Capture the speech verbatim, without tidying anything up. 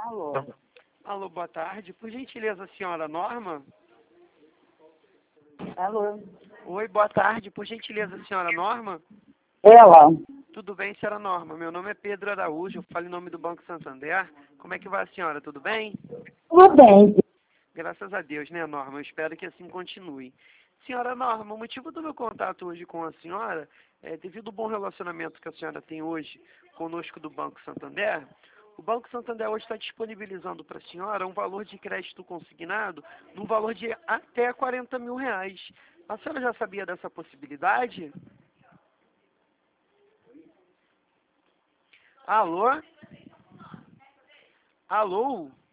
Alô. Alô, boa tarde. Por gentileza, senhora Norma? Alô. Oi, boa tarde. Por gentileza, senhora Norma? Ela. Tudo bem, senhora Norma? Meu nome é Pedro Araújo, eu falo em nome do Banco Santander. Como é que vai a senhora? Tudo bem? Tudo bem. Graças a Deus, né, Norma? Eu espero que assim continue. Senhora Norma, o motivo do meu contato hoje com a senhora é devido ao bom relacionamento que a senhora tem hoje conosco do Banco Santander. O Banco Santander hoje está disponibilizando para a senhora um valor de crédito consignado no valor de até quarenta mil reais. A senhora já sabia dessa possibilidade? Alô? Alô?